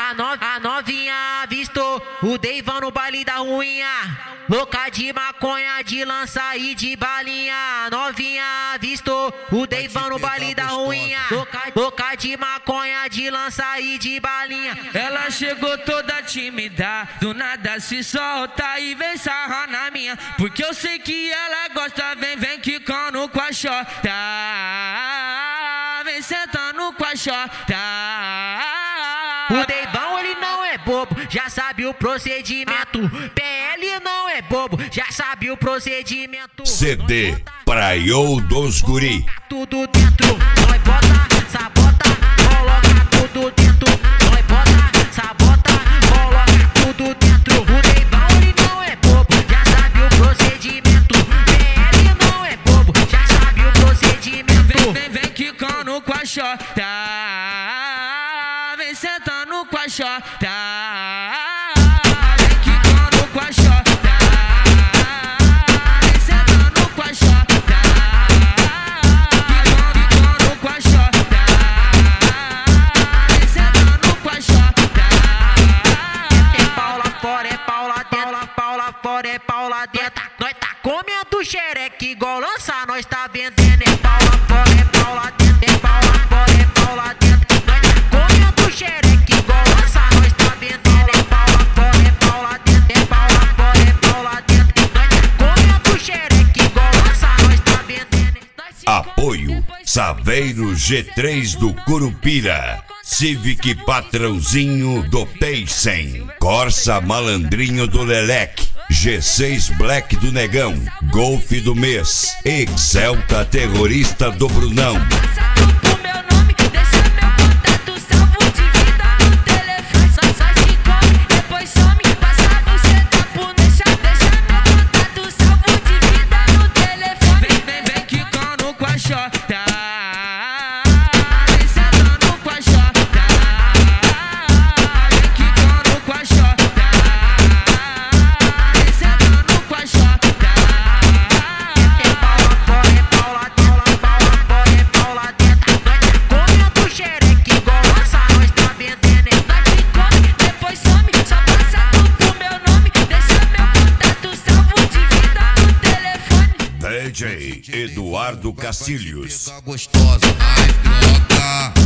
A novinha avistou o Deivão no baile da ruinha. Louca de maconha, de lança e de balinha. A novinha avistou o Deivão no baile da ruinha. Louca de maconha, de lança e de balinha. Ela chegou toda tímida, do nada se solta e vem sarrar na minha. Porque eu sei que ela gosta, vem quicando com a xota. Vem sentando com a xota. O Deivão ele não é bobo, já sabe o procedimento. PL não é bobo, já sabe o procedimento. CD Praiô dos Guri. Tudo dentro, nós bota, sabota, coloca tudo dentro. Nós bota, sabota, coloca tudo dentro. O Deivão ele não é bobo, já sabe o procedimento. PL não é bobo, já sabe o procedimento. Vem quicando com a xota. Vem sentando com a xota. Vem quicando com a xota. Vem sentando com a xota. Quicando com a xota. Vem sentando com a xota. É pau lá fora, é pau lá dentro. Pau lá fora, é pau lá dentro. Nós tá comendo xereque igual lança, nós tá vendendo. É pau lá fora, é pau lá dentro. É pau lá fora, é pau lá dentro. Nós tá comendo xereque igual lança, nós tá vendendo. É pau lá fora, é pau lá dentro. É pau lá fora, é pau lá dentro. Nós tá comendo xereque igual lança, nós tá vendendo. Apoio Saveiro G3 do Curupira, Civic Patrãozinho do Paysen, Corsa Malandrinho do Leleque, G6 Black do Negão, Golf do Mês, Excelta Terrorista do Brunão. O meu nome, deixa meu contato salvo de vida no telefone. Só se come, depois some. Passa você tá por deixa meu contato salvo de vida no telefone. Vem quicando com a xota. Vem sentando com a xota. Vem quicando com a xota. Vem sentando com a xota. É pau lá fora, é pau lá dentro. Pau lá fora, é pau lá dentro. Nós tá comendo xereque igual lança, nós tá vendendo. Nós se come, depois some. Só passa tudo o meu nome. Deixa meu contato salvo de vida no telefone. DJ Eduardo Castilhos. Gostosa, ai, piroca.